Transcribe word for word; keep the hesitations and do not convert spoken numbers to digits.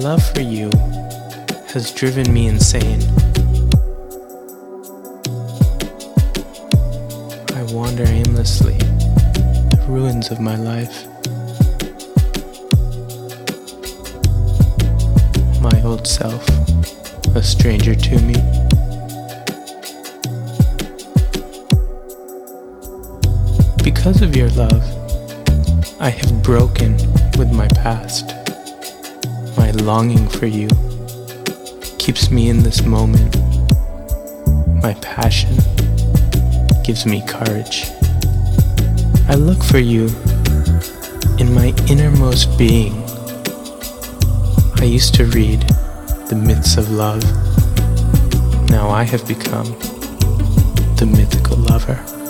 love for you has driven me insane. I wander aimlessly the ruins of my life. My old self, a stranger to me. Because of your love, I have broken with my past. My longing for you keeps me in this moment. My passion gives me courage. I look for you in my innermost being. I used to read the myths of love. Now I have become the mythical lover.